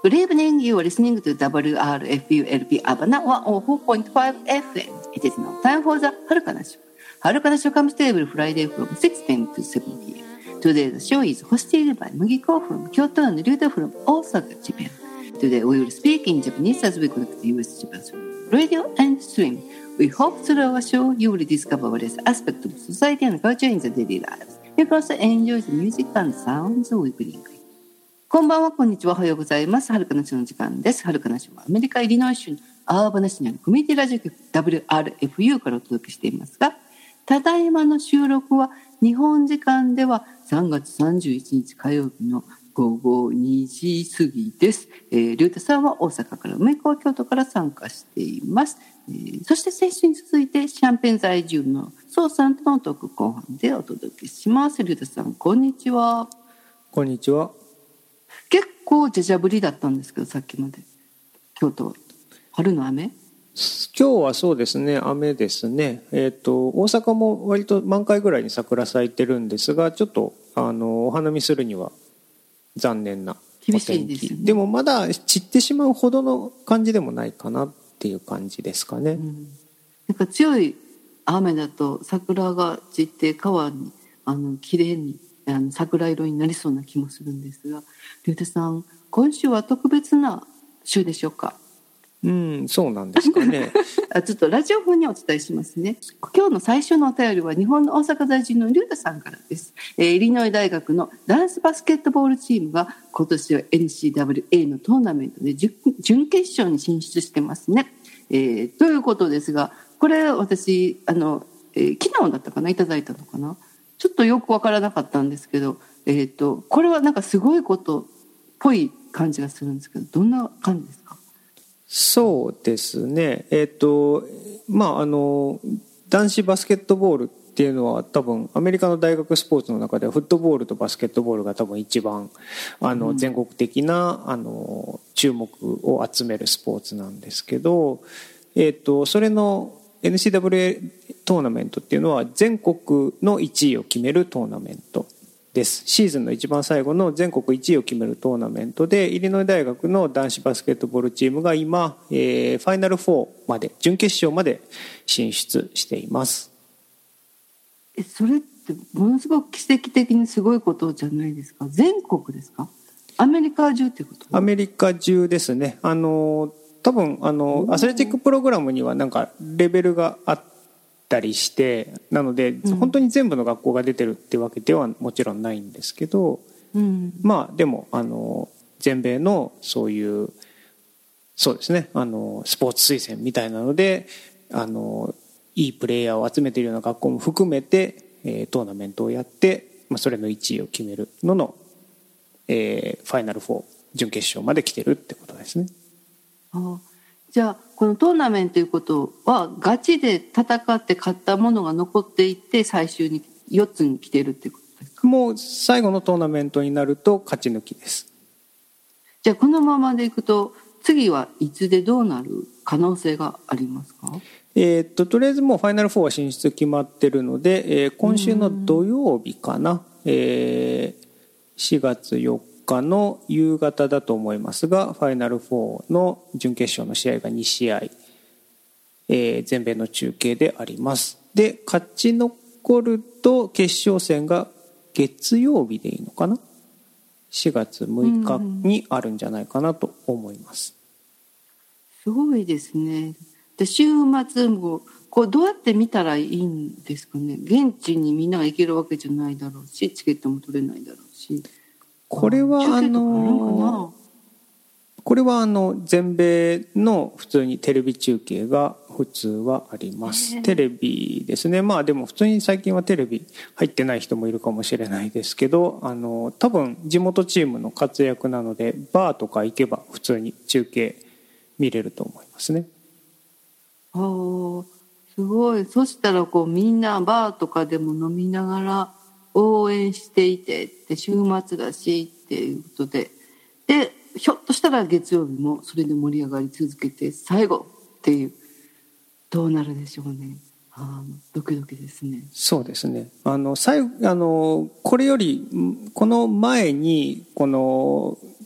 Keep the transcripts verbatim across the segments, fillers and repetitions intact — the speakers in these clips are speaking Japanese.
Good evening, you are listening to ダブリューアールエフユーエルピー Abana ワンオーフォーポイントファイブエフエム. It is now time for the はるかなshow. はるかなshow comes to every Friday from six p.m. to seven p.m. Today the show is hosted by Mugiko from Kyoto and Ryuta from Osaka, Japan. Today we will speak in Japanese as we connect the U S Japan through radio and stream. We hope through our show you will discover various aspects of society and culture in the daily lives. You can also enjoy the music and sounds we bring.こんばんは、こんにちは、おはようございます。はるかなしの時間です。はるかなしはアメリカイリノイ州のアーバナ市にあるコミュニティラジオ局 ダブリューアールエフユー からお届けしていますが、ただいまの収録は日本時間ではさんがつさんじゅういちにち火曜日のごごにじ過ぎです。えー、リュウタさんは大阪から、梅子は京都から参加しています。えー、そして先週に続いてシャンペン在住のソウさんとのトーク後半でお届けします。リュウタさん、こんにちは。 こんにちは。 結構じゃじゃ降りだったんですけど、さっきまで京都は春の雨。 今日はそうですね、雨ですね。えっと大阪も割と満開ぐらいに桜咲いてるんですが、ちょっとあのお花見するには残念なお天気。 厳しいですね。 でもまだ散ってしまうほどの感じでもないかなっていう感じですかね。うん、 なんか強い雨だと桜が散って川にあの綺麗にあの桜色になりそうな気もするんですが、リュウタさん、今週は特別な週でしょうか？ うん、そうなんですかね。 あ、ちょっとラジオ風にお伝えしますね。今日の最初のお便りは日本の大阪在住のリュウタさんからです。えー、イリノイ大学のダンスバスケットボールチームが今年は エヌシーダブリューエー のトーナメントで準決勝に進出してますね。えー、ということですが、これ私あの、えー、昨日だったかな、いただいたのかな、ちょっとよくわからなかったんですけど、えーと、これはなんかすごいことっぽい感じがするんですけど、どんな感じですか？ そうですね、えっとまああの男子バスケットボールっていうのは多分アメリカの大学スポーツの中ではフットボールとバスケットボールが多分一番あの全国的なあの注目を集めるスポーツなんですけど、えっとそれの エヌシーダブリューエー トーナメントっていうのは全国のいちいを決めるトーナメントです。シーズンの一番最後の全国いちいを決めるトーナメントで、イリノイ大学の男子バスケットボールチームが今、えー、ファイナルフォーまで、準決勝まで進出しています。 え、それってものすごく奇跡的にすごいことじゃないですか？全国ですか？アメリカ中ってこと？ アメリカ中ですね。あの多分あのアスレチックプログラムにはなんかレベルがあったりして、なので本当に全部の学校が出てるってわけではもちろんないんですけど、うん、まあでもあの全米のそういうそうですね、あのスポーツ推薦みたいなのであのいいプレイヤーを集めているような学校も含めて、えー、トーナメントをやって、まあ、それのいちいを決めるのの、えー、ファイナルフォー準決勝まで来てるってことですね。 ああ、じゃあこのトーナメントということはガチで戦って勝ったものが残っていって最終によっつに来てるってことですか？ もう最後のトーナメントになると勝ち抜きです。 じゃあこのままでいくと次はいつでどうなる可能性がありますか？ えー、っととりあえずもうファイナルフォーは進出決まってるので、えー、今週の土曜日かな、えー、しがつよっかの夕方だと思いますが、ファイナルフォーの準決勝の試合がにしあい、えー、全米の中継であります。で勝ち残ると決勝戦が月曜日でいいのかな、しがつむいかにあるんじゃないかなと思います。 すごいですね。で週末もこうどうやって見たらいいんですかね？現地にみんなが行けるわけじゃないだろうし、チケットも取れないだろうし、 これはあのこれはあの全米の普通にテレビ中継が普通はあります。テレビですね。まあでも普通に最近はテレビ入ってない人もいるかもしれないですけど、あの多分地元チームの活躍なのでバーとか行けば普通に中継見れると思いますね。 ああ、すごい。そしたらこうみんなバーとかでも飲みながら応援していてって週末だしっていうことで、でひょっとしたら月曜日もそれで盛り上がり続けて最後っていう、どうなるでしょうね。あ、ドキドキですね。 そうですね。あの最後あのこれよりこの前にこの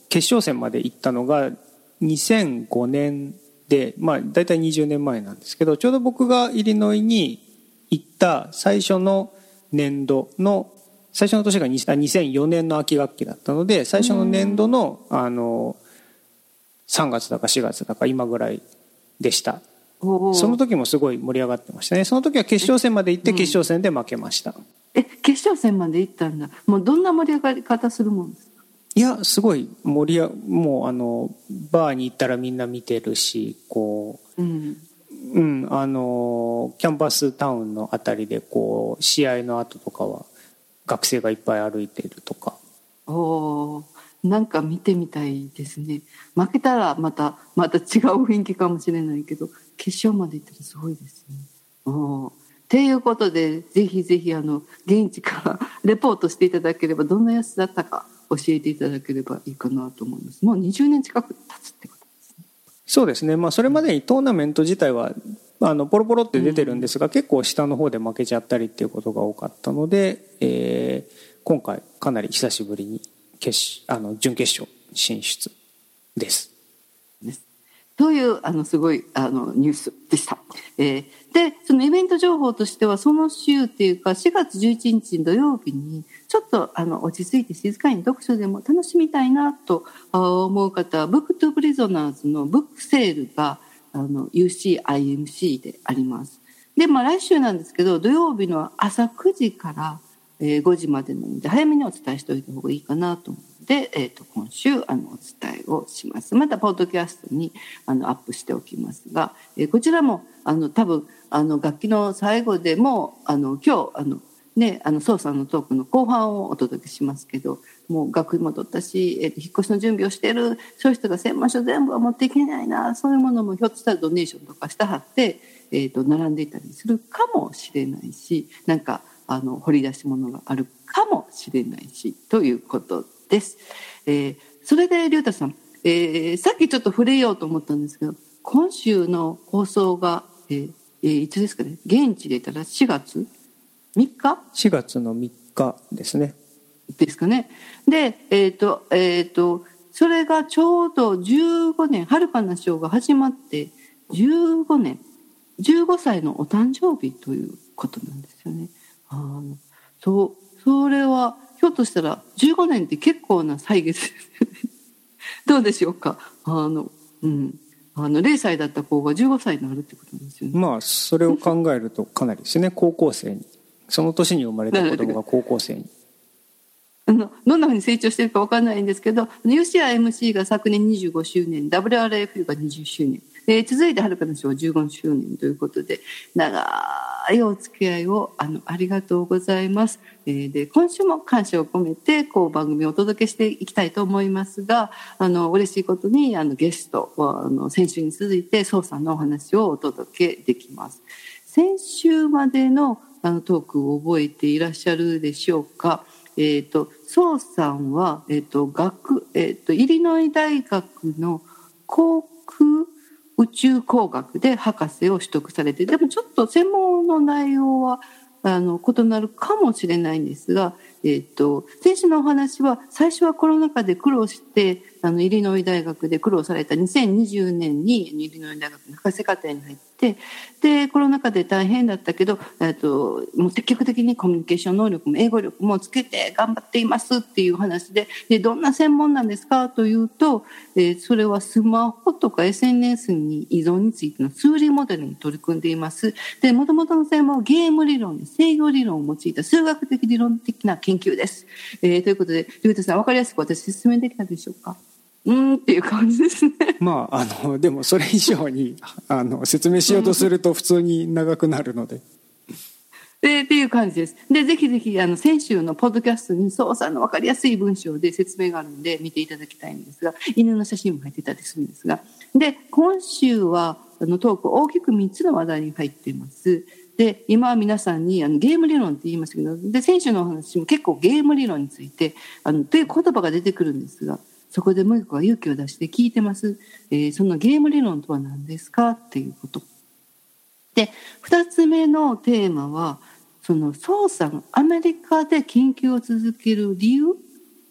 決勝戦まで行ったのがにせんごねんで、まあ、大体にじゅうねんまえなんですけど、ちょうど僕がイリノイに行った最初の年度の最初の年がにせんよねんの秋学期だったので、最初の年度の、あのさんがつだかしがつだか今ぐらいでした。その時もすごい盛り上がってましたね。その時は決勝戦まで行って決勝戦で負けました。 え、決勝戦まで行ったんだ。もうどんな盛り上がり方するもんですか？ いや、すごい盛り上がもうあのバーに行ったらみんな見てるし、こう、うんうん、あのキャンパスタウンのあたりでこう試合の後とかは学生がいっぱい歩いているとか。 おー、なんか見てみたいですね。負けたらまたまた違う雰囲気かもしれないけど、決勝まで行ったらすごいですね。おー、っていうことで、ぜひぜひあの現地からレポートしていただければ、どんなやつだったか教えていただければいいかなと思います。もうにじゅうねん近く経つってことですね。 そうですね、まあ、それまでにトーナメント自体はあのポロポロって出てるんですが、うん、結構下の方で負けちゃったりっていうことが多かったので、えー、今回かなり久しぶりに決あの準決勝進出です。 ですというあのすごいあのニュースでした。えー、でそのイベント情報としては、その週っていうかしがつじゅういちにち土曜日にちょっとあの落ち着いて静かに読書でも楽しみたいなと思う方は、ブックトゥプリゾナーズのブックセールがあの ユーシーアイエムシー であります。で、まあ、来週なんですけど、土曜日の朝くじからごじまでなので、早めにお伝えしておいた方がいいかなと思うので、えー、と今週あのお伝えをします。またポッドキャストにあのアップしておきますが、えー、こちらもあの多分あの楽器の最後でもあの今日あのね、あのソウさんのトークの後半をお届けしますけど、もう学費も取ったし、えー、と引っ越しの準備をしているそういう人が専門書全部は持っていけないな、そういうものもひょっとしたらドネーションとかしてはって、えー、と並んでいたりするかもしれないし、なんかあの掘り出し物があるかもしれないしということです。えー、それで龍太さん、えー、さっきちょっと触れようと思ったんですけど、今週の放送が、えーえー、いつですかね。現地で言ったらしがつみっかしがつのみっかですね。 ですかね。で、えっと、えっと、それがちょうどじゅうごねん、はるかなショーが始まってじゅうごねん、じゅうごさいのお誕生日ということなんですよね。あの、そう、それはひょっとしたらじゅうごねんって結構な歳月ですよね。どうでしょうか。あの、うん。あのれいさいだった子がじゅうごさいになるってことなんですよね。 まあそれを考えるとかなりですね。高校生に、その年に生まれた子供が高校生に。 あのどんなふうに成長してるか分からないんですけど、 ユーシーアイエムシー が昨年にじゅうごしゅうねん、 ダブリューアールエフユー がにじゅっしゅうねん、えー、続いてはるかなショーじゅうごしゅうねんということで、長いお付き合いを あのありがとうございます。えー、で今週も感謝を込めてこう番組をお届けしていきたいと思いますが、あの嬉しいことにあのゲストあの先週に続いてソウさんのお話をお届けできます。先週までのあのトークを覚えていらっしゃるでしょうか。えーと、ソウさんは、えーと学えーと、イリノイ大学の航空宇宙工学で博士を取得されて、でもちょっと専門の内容はあの異なるかもしれないんですが、えーと、先週のお話は最初はコロナ禍で苦労してあのイリノイ大学で苦労されたにせんにじゅうねんにイリノイ大学の博士課程に入って、でコロナ禍で大変だったけど、えーと、もう積極的にコミュニケーション能力も英語力もつけて頑張っていますっていう話で、でどんな専門なんですかというと、えー、それはスマホとか エスエヌエス に依存についての数理モデルに取り組んでいます。で元々の専門はゲーム理論に制御理論を用いた数学的理論的な研究です。えー、ということで龍太さん、分かりやすく私説明できたでしょうか。うーんっていう感じですね。 まあ、あのでもそれ以上にあの説明しようとすると普通に長くなるので。 でっていう感じです。でぜひぜひあの先週のポッドキャストにソウさんの分かりやすい文章で説明があるので見ていただきたいんですが、犬の写真も入ってたりするんですが、で今週はあのトーク大きくみっつの話題に入っています。で今は皆さんにあのゲーム理論って言いましたけど、で先週のお話も結構ゲーム理論についてあのという言葉が出てくるんですが、そこでもう一個は勇気を出して聞いてます。えー、そのゲーム理論とは何ですかっていうことで、ふたつめのテーマはそのソウさんアメリカで研究を続ける理由っ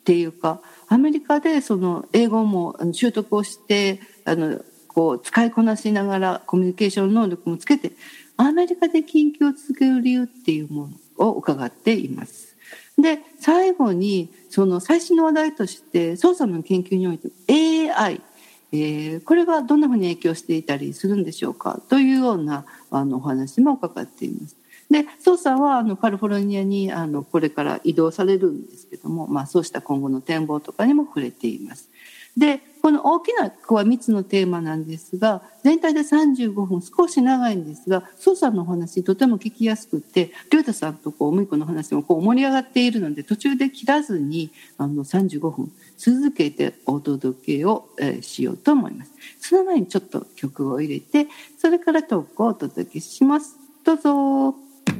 っていうか、アメリカでその英語も習得をしてあのこう使いこなしながらコミュニケーション能力もつけてアメリカで研究を続ける理由っていうものを伺っています。で最後にその最新の話題として捜査の研究において エーアイ、えー、これがどんなふうに影響していたりするんでしょうかというようなあのお話も伺っています。で捜査はあのカリフォルニアにあのこれから移動されるんですけども、まあ、そうした今後の展望とかにも触れています。でこの大きなここはみっつのテーマなんですが全体でさんじゅうごふん少し長いんですが捜査のお話とても聞きやすくて亮太さんとこうむいこの話もこう盛り上がっているので途中で切らずにあのさんじゅうごふん続けてお届けを、えー、しようと思います。その前にちょっと曲を入れてそれからトークをお届けします。どうぞ。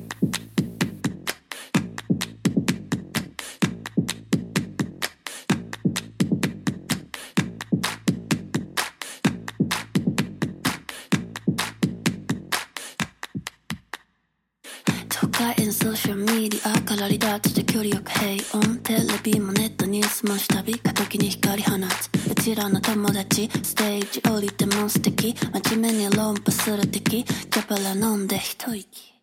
ソーシャルメディアから離脱して距離よく平穏テレビもネットニュースも下火過時に光放つうちらの友達ステージ降りても素敵真面目に論破する敵ジャパラ飲んで一息